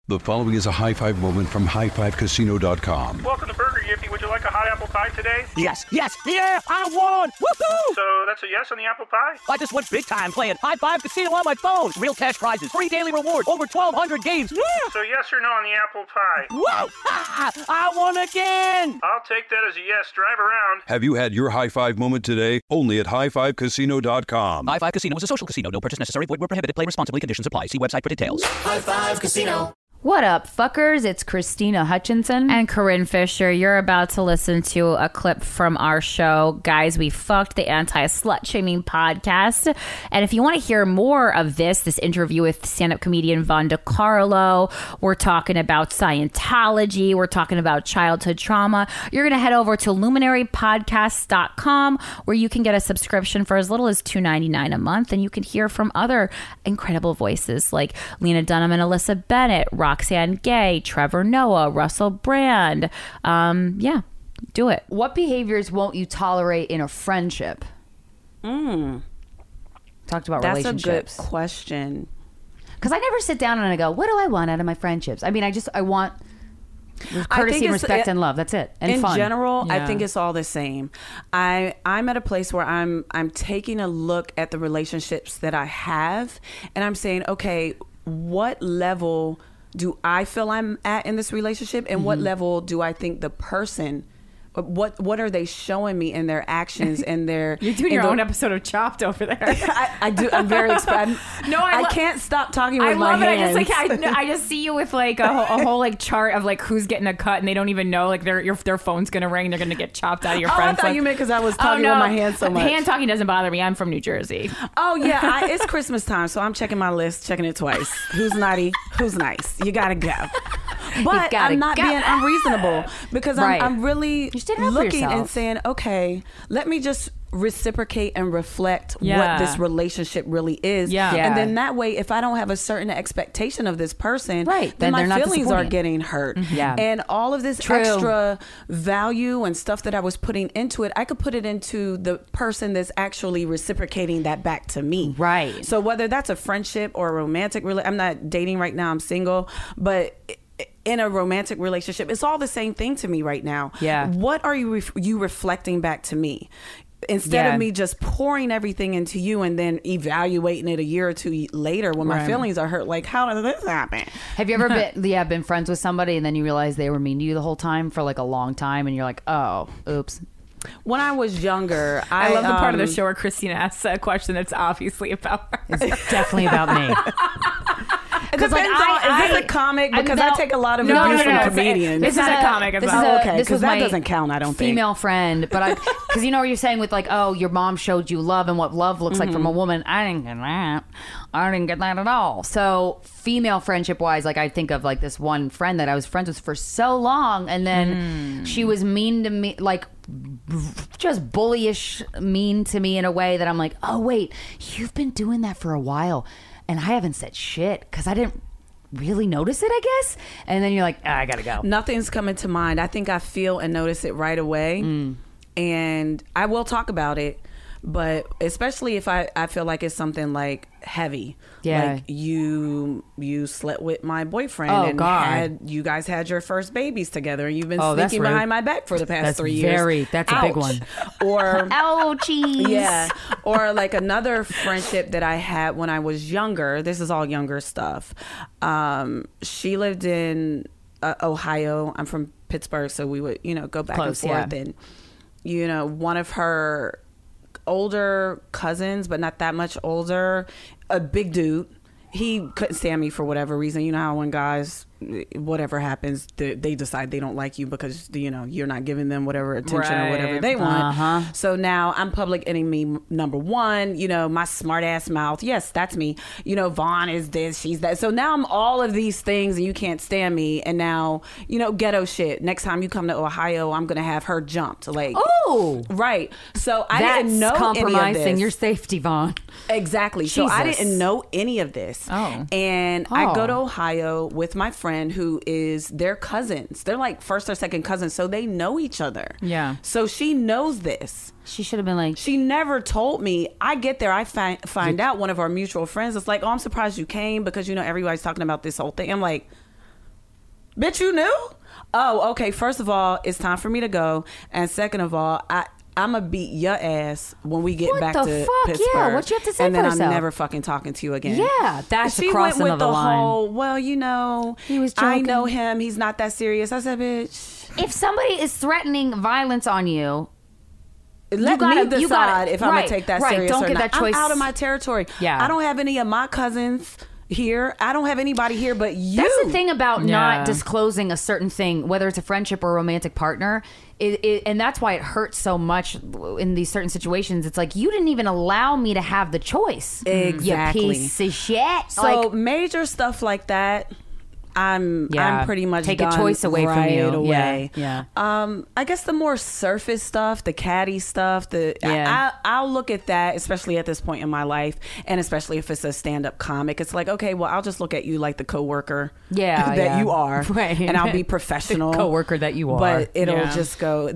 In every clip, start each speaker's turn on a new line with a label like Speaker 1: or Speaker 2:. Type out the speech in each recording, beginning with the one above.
Speaker 1: The following is a high five moment from highfivecasino.com.
Speaker 2: Welcome to Burger Yippee. Would you like a hot apple pie today?
Speaker 3: Yes, yeah, I won! Woohoo!
Speaker 2: So that's a yes on the apple pie?
Speaker 3: I just went big time playing High Five Casino on my phone. Real cash prizes, free daily rewards, over 1,200 games. Yeah!
Speaker 2: So yes or no on the apple pie?
Speaker 3: Whoa! I won again!
Speaker 2: I'll take that as a yes. Drive around.
Speaker 1: Have you had your high five moment today? Only at highfivecasino.com.
Speaker 3: High Five Casino is a social casino. No purchase necessary. Void where prohibited. Play responsibly. Conditions apply. See website for details.
Speaker 4: High Five Casino.
Speaker 5: What up, fuckers? It's Christina Hutchinson
Speaker 6: and Corinne Fisher. You're about to listen to a clip from our show, Guys We Fucked, the anti-slut shaming podcast. And if you want to hear more of this interview with stand-up comedian Von DeCarlo, we're talking about Scientology, we're talking about childhood trauma, you're going to head over to luminarypodcasts.com, where you can get a subscription for as little as $2.99 a month, and you can hear from other incredible voices like Lena Dunham and Alyssa Bennett, Roxanne Gay, Trevor Noah, Russell Brand. Yeah, do it.
Speaker 5: What behaviors won't you tolerate in a friendship?
Speaker 7: Talked
Speaker 5: about relationships.
Speaker 7: That's a good question.
Speaker 5: Because I never sit down and I go, what do I want out of my friendships? I mean, I want courtesy and respect and love. That's it. And
Speaker 7: in
Speaker 5: fun.
Speaker 7: general,
Speaker 5: Yeah.
Speaker 7: I think it's all the same. I'm at a place where I'm taking a look at the relationships that I have, and I'm saying, okay, what level do I feel I'm at in this relationship, and what level do I think the person, what are they showing me in their actions and their
Speaker 6: You're doing your own episode of Chopped over there.
Speaker 7: I do. I'm very expressive. I can't stop talking with my hands.
Speaker 6: I just see you with like a whole like chart of like who's getting a cut, and they don't even know like their phone's gonna ring. They're gonna get chopped out of your friends.
Speaker 7: I thought you meant because I was talking with my hands so much.
Speaker 6: Hand talking doesn't bother me. I'm from New Jersey.
Speaker 7: Oh yeah, it's Christmas time, so I'm checking my list, checking it twice. Who's naughty? Who's nice? You gotta go. But I'm not being unreasonable because I'm really looking and saying, okay, let me just reciprocate and reflect what this relationship really is. And then that way, if I don't have a certain expectation of this person, then my feelings are getting hurt. And all of this extra value and stuff that I was putting into it, I could put it into the person that's actually reciprocating that back to me.
Speaker 5: Right.
Speaker 7: So whether that's a friendship or a romantic relationship, I'm not dating right now, I'm single, but in a romantic relationship, it's all the same thing to me right now. What are you reflecting back to me? Instead of me just pouring everything into you and then evaluating it a year or two later when my feelings are hurt, like, how did this happen?
Speaker 5: Have you ever been friends with somebody and then you realize they were mean to you the whole time for like a long time and you're like, oh, oops?
Speaker 7: When I was younger,
Speaker 6: I love the part of the show where Christina asks a question that's obviously about her.
Speaker 5: It's definitely about me.
Speaker 7: It depends on, is this a comic? Because I take a lot of abuse from comedians.
Speaker 6: This is a comic.
Speaker 7: Okay, because that doesn't count, I don't think.
Speaker 5: Female friend, but because you know what you're saying with like, oh, your mom showed you love and what love looks like from a woman. I didn't get that. I didn't get that at all. So female friendship wise, like I think of like this one friend that I was friends with for so long, and then she was mean to me, like just bullyish mean to me in a way that I'm like, oh wait, you've been doing that for a while. And I haven't said shit because I didn't really notice it, I guess. And then you're like, I gotta go.
Speaker 7: Nothing's coming to mind. I think I feel and notice it right away. And I will talk about it. But especially if I feel like it's something like heavy. Like you slept with my boyfriend you guys had your first babies together and you've been sneaking behind my back for the past 3 years.
Speaker 5: That's a big one.
Speaker 7: Or
Speaker 5: ouchies.
Speaker 7: Yeah. Or like another friendship that I had when I was younger. This is all younger stuff. She lived in Ohio. I'm from Pittsburgh, so we would, go back and forth. And, one of her older cousins, but not that much older, a big dude, he couldn't stand me for whatever reason. You know how when guys, whatever happens, they decide they don't like you because you're not giving them whatever attention or whatever they want. So now I'm public enemy number one. My smart ass mouth, yes, that's me. Vaughn is this, she's that. So now I'm all of these things and you can't stand me. And now ghetto shit, next time you come to Ohio, I'm gonna have her jumped, like, oh right. So I didn't know
Speaker 5: compromising
Speaker 7: any of this.
Speaker 5: your safety, Vaughn.
Speaker 7: Exactly.
Speaker 5: Jesus.
Speaker 7: So I didn't know any of this. And I go to Ohio with my friend who is their cousins. They're like first or second cousins, so they know each other.
Speaker 5: Yeah.
Speaker 7: So she knows this.
Speaker 5: She should have been like...
Speaker 7: She never told me. I get there, I find out one of our mutual friends is like, oh, I'm surprised you came because, everybody's talking about this whole thing. I'm like, Bitch, you knew? Oh, okay. First of all, it's time for me to go. And second of all, I'm going to beat your ass when we get
Speaker 5: What
Speaker 7: back
Speaker 5: the
Speaker 7: to
Speaker 5: fuck?
Speaker 7: Pittsburgh.
Speaker 5: Yeah, what you have to say
Speaker 7: and
Speaker 5: for
Speaker 7: then
Speaker 5: yourself?
Speaker 7: I'm never fucking talking to you again.
Speaker 5: Yeah, that's
Speaker 7: she
Speaker 5: a
Speaker 7: went
Speaker 5: crossing
Speaker 7: with
Speaker 5: of
Speaker 7: the
Speaker 5: the line.
Speaker 7: whole, well, you know,
Speaker 5: He was
Speaker 7: I
Speaker 5: joking.
Speaker 7: know him. He's not that serious. I said, bitch,
Speaker 5: If somebody is threatening violence on you,
Speaker 7: let
Speaker 5: gotta-
Speaker 7: me
Speaker 5: you
Speaker 7: decide
Speaker 5: gotta-
Speaker 7: if I'm going
Speaker 5: right,
Speaker 7: to take that
Speaker 5: right.
Speaker 7: serious
Speaker 5: Don't
Speaker 7: or
Speaker 5: get
Speaker 7: not.
Speaker 5: that choice.
Speaker 7: I'm out of my territory.
Speaker 5: Yeah.
Speaker 7: I don't have any of my cousins here. I don't have anybody here but you.
Speaker 5: that's the thing about
Speaker 6: Yeah.
Speaker 5: not disclosing a certain thing, whether it's a friendship or a romantic partner. And that's why it hurts so much in these certain situations. It's like, you didn't even allow me to have the choice.
Speaker 7: Exactly.
Speaker 5: You piece of shit.
Speaker 7: So
Speaker 5: Like,
Speaker 7: major stuff like that, I'm
Speaker 5: Yeah.
Speaker 7: pretty much
Speaker 5: Take a
Speaker 7: done
Speaker 5: choice away from
Speaker 7: right
Speaker 5: you.
Speaker 7: away.
Speaker 5: Yeah,
Speaker 7: I guess the more surface stuff, the catty stuff,
Speaker 5: Yeah.
Speaker 7: I'll look at that, especially at this point in my life, and especially if it's a stand-up comic. It's like, okay, well, I'll just look at you like the coworker
Speaker 5: Yeah,
Speaker 7: that
Speaker 5: yeah.
Speaker 7: you are,
Speaker 5: Right.
Speaker 7: and I'll be professional,
Speaker 5: The coworker that you are.
Speaker 7: But it'll
Speaker 6: Yeah.
Speaker 7: just go.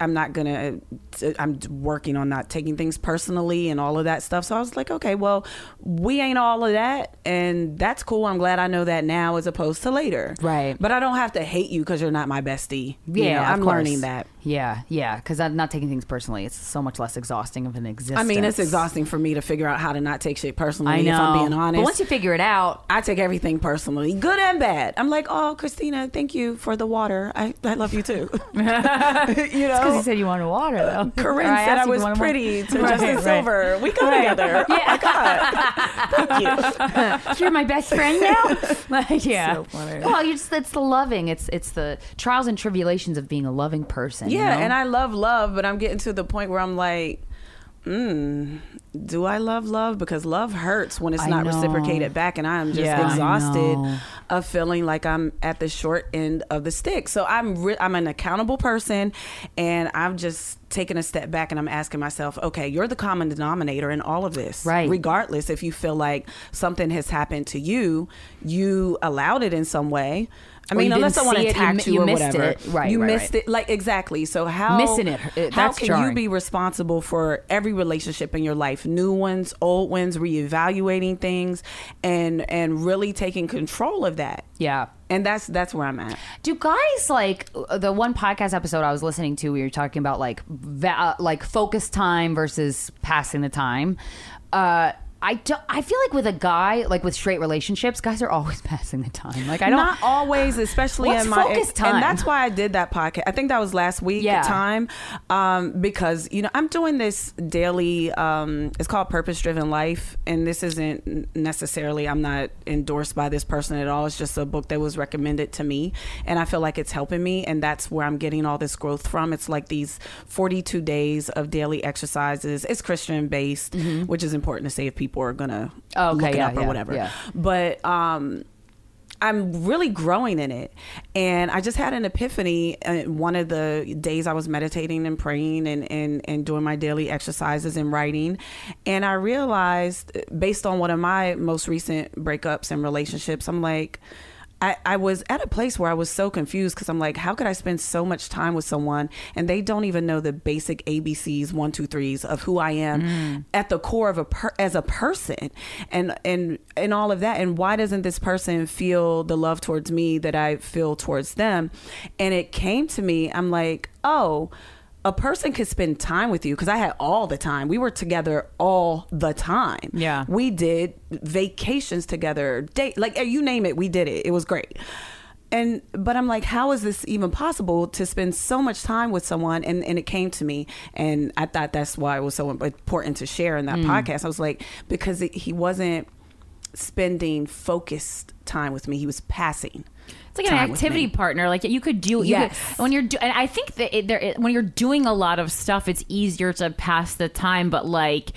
Speaker 7: I'm working on not taking things personally and all of that stuff. So I was like, okay, well, we ain't all of that, and that's cool. I'm glad I know that now as opposed to later.
Speaker 5: Right.
Speaker 7: But I don't have to hate you because you're not my bestie. You
Speaker 5: Yeah,
Speaker 7: know,
Speaker 5: of
Speaker 7: I'm
Speaker 5: course.
Speaker 7: learning that.
Speaker 5: Yeah, because I'm not taking things personally. It's so much less exhausting of an existence.
Speaker 7: I mean, it's exhausting for me to figure out how to not take shit personally.
Speaker 5: I know.
Speaker 7: If I'm being honest.
Speaker 5: But once you figure it out,
Speaker 7: I take everything personally, good and bad. I'm like, oh, Christina, thank you for the water. I love you too. You
Speaker 5: because
Speaker 7: know,
Speaker 5: you said you wanted water, though.
Speaker 7: Corinne
Speaker 5: Or
Speaker 7: said I
Speaker 5: asked you if
Speaker 7: was
Speaker 5: you wanted
Speaker 7: pretty to
Speaker 5: Right,
Speaker 7: Justin
Speaker 5: right.
Speaker 7: Silver. We go together. Oh my God. Thank you.
Speaker 5: You're my best friend now. Like, yeah.
Speaker 7: So funny.
Speaker 5: Well, it's the loving. It's the trials and tribulations of being a loving person.
Speaker 7: Yeah,
Speaker 5: you know?
Speaker 7: and I love love, but I'm getting to the point where I'm like, do I love love? Because love hurts when it's
Speaker 5: I
Speaker 7: not
Speaker 5: know.
Speaker 7: reciprocated back, and I am just
Speaker 5: Yeah, I
Speaker 7: exhausted
Speaker 5: know.
Speaker 7: of feeling like I'm at the short end of the stick. So I'm an accountable person, and I'm just taking a step back and I'm asking myself, okay, you're the common denominator in all of this.
Speaker 5: Right.
Speaker 7: Regardless if you feel like something has happened to you, you allowed it in some way. I
Speaker 5: Or
Speaker 7: mean,
Speaker 5: you
Speaker 7: unless
Speaker 5: didn't
Speaker 7: someone
Speaker 5: see it,
Speaker 7: attacked
Speaker 5: you
Speaker 7: you or
Speaker 5: missed
Speaker 7: whatever.
Speaker 5: it. Right,
Speaker 7: you
Speaker 5: right,
Speaker 7: missed
Speaker 5: right.
Speaker 7: it. Like, exactly. So how
Speaker 5: Missing it,
Speaker 7: how
Speaker 5: that's
Speaker 7: can
Speaker 5: jarring.
Speaker 7: you be responsible for every relationship in your life, new ones, old ones, reevaluating things, and really taking control of that?
Speaker 5: Yeah.
Speaker 7: And that's where I'm at.
Speaker 5: Do guys like the one podcast episode I was listening to? We were talking about like focus time versus passing the time. I feel like with a guy, like with straight relationships, guys are always passing the time. Like, I don't.
Speaker 7: Not always, especially
Speaker 5: What's
Speaker 7: in my
Speaker 5: focus time?
Speaker 7: and that's why I did that podcast. I think that was last week
Speaker 5: Yeah.
Speaker 7: time, because I'm doing this daily. It's called Purpose Driven Life, and this isn't necessarily. I'm not endorsed by this person at all. It's just a book that was recommended to me, and I feel like it's helping me, and that's where I'm getting all this growth from. It's like these 42 days of daily exercises. It's Christian based, which is important to say if people are gonna look it up or whatever.
Speaker 5: yeah.
Speaker 7: But I'm really growing in it, and I just had an epiphany one of the days I was meditating and praying and doing my daily exercises and writing, and I realized, based on one of my most recent breakups and relationships, I'm like, I was at a place where I was so confused because I'm like, how could I spend so much time with someone and they don't even know the basic ABCs, 1, 2, 3s of who I am at the core of as a person, and all of that. And why doesn't this person feel the love towards me that I feel towards them? And it came to me, I'm like, oh, a person could spend time with you, because I had all the time. We were together all the time.
Speaker 6: Yeah.
Speaker 7: We did vacations together, like you name it, we did it. It was great. But I'm like, how is this even possible to spend so much time with someone? And it came to me, and I thought that's why it was so important to share in that podcast. I was like, because he wasn't spending focused time with me. He was passing.
Speaker 6: It's like
Speaker 7: time
Speaker 6: an
Speaker 7: with
Speaker 6: activity
Speaker 7: me.
Speaker 6: partner. Like you could do.
Speaker 7: Yes.
Speaker 6: When you're and I think that when you're doing a lot of stuff, it's easier to pass the time. But like,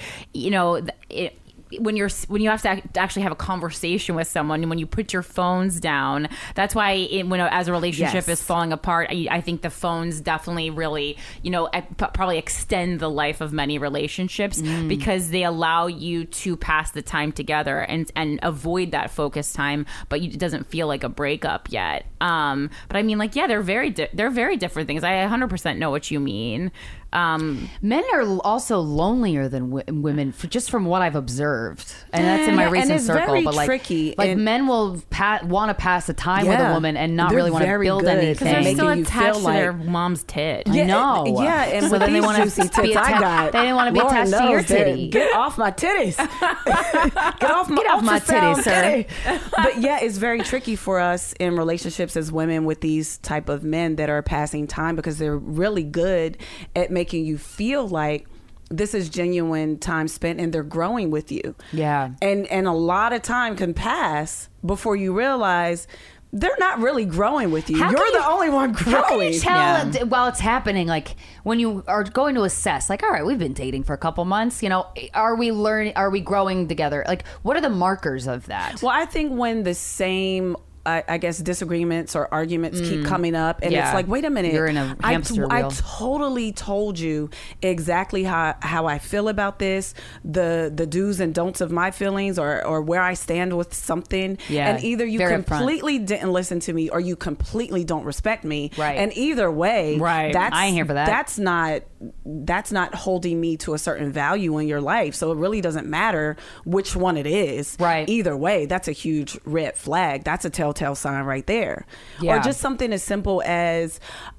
Speaker 6: when you have to actually have a conversation with someone, and when you put your phones down, that's why as a relationship
Speaker 7: Yes.
Speaker 6: is falling apart, I think the phones definitely really probably extend the life of many relationships because they allow you to pass the time together and avoid that focus time, but it doesn't feel like a breakup yet. But I mean, like, yeah, they're very different things. I 100% know what you mean.
Speaker 5: Men are also lonelier than women, just from what I've observed, and that's in my
Speaker 7: and
Speaker 5: recent
Speaker 7: it's
Speaker 5: circle.
Speaker 7: very
Speaker 5: But like,
Speaker 7: tricky,
Speaker 5: like
Speaker 7: and-
Speaker 5: men will want to pass the time with a
Speaker 7: Yeah.
Speaker 5: woman and not
Speaker 7: They're
Speaker 5: really want to
Speaker 7: very
Speaker 5: build
Speaker 7: good. 'Cause
Speaker 5: anything.
Speaker 6: They're
Speaker 7: making
Speaker 6: still
Speaker 7: you
Speaker 6: attached
Speaker 7: feel
Speaker 6: to their
Speaker 7: like-
Speaker 6: mom's tit.
Speaker 5: I know.
Speaker 7: Yeah, and
Speaker 5: So
Speaker 7: with
Speaker 5: then they
Speaker 7: these
Speaker 5: wanna
Speaker 7: juicy
Speaker 5: be
Speaker 7: tits I
Speaker 5: atta-
Speaker 7: got,
Speaker 5: they didn't wanna be
Speaker 7: Lord
Speaker 5: attached to your
Speaker 7: knows they're-
Speaker 5: titty.
Speaker 7: Get off my titties. Get off my
Speaker 5: titties,
Speaker 7: ultrasound
Speaker 5: sir.
Speaker 7: titty. But yeah, it's very tricky for us in relationships as women with these type of men that are passing time, because they're really good at making you feel like this is genuine time spent and they're growing with you.
Speaker 5: Yeah.
Speaker 7: And a lot of time can pass before you realize they're not really growing with you.
Speaker 5: How
Speaker 7: You're
Speaker 5: can
Speaker 7: the
Speaker 5: you-
Speaker 7: only one growing.
Speaker 5: How can you tell
Speaker 6: Yeah.
Speaker 5: while it's happening? Like when you are going to assess, like, all right, we've been dating for a couple months. You know, are we learning? Are we growing together? Like, what are the markers of that?
Speaker 7: Well, I think when the same, I guess, disagreements or arguments keep coming up, and
Speaker 5: Yeah.
Speaker 7: it's like, wait a minute,
Speaker 5: You're in a hamster
Speaker 7: I
Speaker 5: wheel.
Speaker 7: totally told you exactly how I feel about this, the do's and don'ts of my feelings, or where I stand with something.
Speaker 5: Yeah,
Speaker 7: And either you
Speaker 5: very upfront.
Speaker 7: completely didn't listen to me, or you completely don't respect me.
Speaker 5: Right.
Speaker 7: And either way,
Speaker 6: Right.
Speaker 7: that's,
Speaker 5: I ain't here for that.
Speaker 7: That's not holding me to a certain value in your life. So it really doesn't matter which one it is.
Speaker 5: Right.
Speaker 7: Either way, that's a huge red flag. That's a telltale sign right there.
Speaker 5: Yeah.
Speaker 7: Or just something as simple as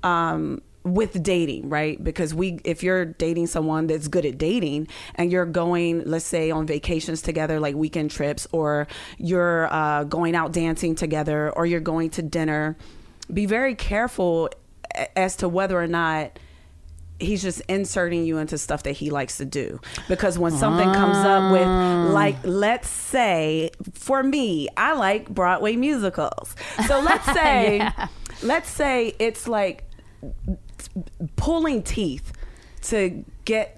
Speaker 7: with dating, right? Because if you're dating someone that's good at dating and you're going, let's say, on vacations together, like weekend trips, or you're going out dancing together, or you're going to dinner, be very careful as to whether or not he's just inserting you into stuff that he likes to do. Because when something comes up with, like, let's say, for me, I like Broadway musicals. So let's say it's like pulling teeth to get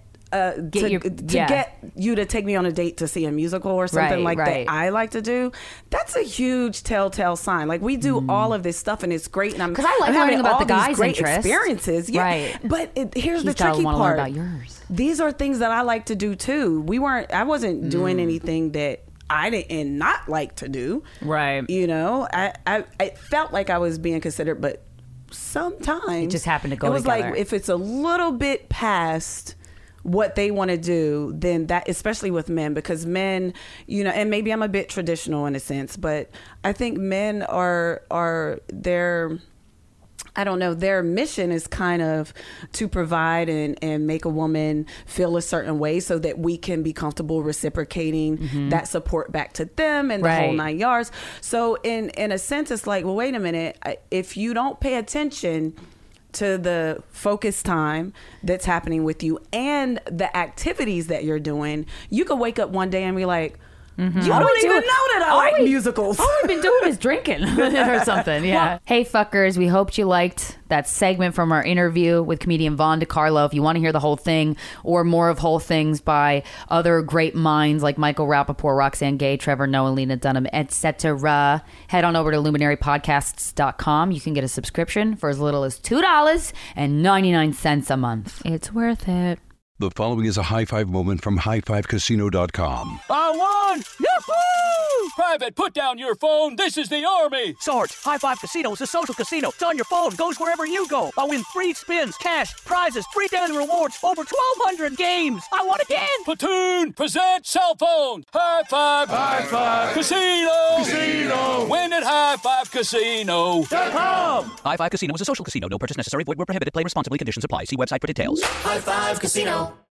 Speaker 7: you to take me on a date to see a musical or something
Speaker 5: Right,
Speaker 7: like
Speaker 5: right.
Speaker 7: that I like to do. That's a huge telltale sign. Like, we do all of this stuff and it's great, and I'm
Speaker 5: 'Cause I like
Speaker 7: I'm having
Speaker 5: learning about
Speaker 7: all
Speaker 5: the
Speaker 7: these
Speaker 5: guy's
Speaker 7: great
Speaker 5: interests.
Speaker 7: experiences. Yeah.
Speaker 5: Right.
Speaker 7: But here's the
Speaker 5: He's gotta
Speaker 7: tricky
Speaker 5: wanna learn
Speaker 7: part.
Speaker 5: about yours.
Speaker 7: These are things that I like to do too. I wasn't doing anything that I didn't not like to do.
Speaker 6: Right.
Speaker 7: You know, I felt like I was being considered, but sometimes
Speaker 5: It just happened to go
Speaker 7: It was
Speaker 5: together.
Speaker 7: like, if it's a little bit past what they want to do, then that, especially with men, because men, you know, and maybe I'm a bit traditional in a sense, but I think men are their, I don't know, their mission is kind of to provide and make a woman feel a certain way so that we can be comfortable reciprocating that support back to them and the whole
Speaker 5: Right.
Speaker 7: 9 yards. So in a sense, it's like, well, wait a minute, if you don't pay attention to the focus time that's happening with you and the activities that you're doing, you could wake up one day and be like, you don't even know that I like musicals.
Speaker 5: All we've been doing is drinking or something. Yeah. Hey, fuckers, we hoped you liked that segment from our interview with comedian Vaughn DiCarlo. If you want to hear the whole thing or more of whole things by other great minds like Michael Rappaport, Roxanne Gay, Trevor Noah, Lena Dunham, etc., head on over to luminarypodcasts.com. You can get a subscription for as little as $2.99 a month.
Speaker 6: It's worth it.
Speaker 1: The following is a high five moment from highfivecasino.com.
Speaker 3: I won! Yahoo! Private, put down your phone. This is the Army. Sarge, High Five Casino is a social casino. It's on your phone. Goes wherever you go. I win free spins, cash, prizes, free daily rewards, over 1,200 games. I won again. Platoon, present cell phone. High Five. High Five. Casino. Casino. Win at highfivecasino.com.
Speaker 4: High Five Casino is a social casino. No purchase necessary. Void where prohibited. Play responsibly. Conditions apply. See website for details.
Speaker 8: High Five Casino.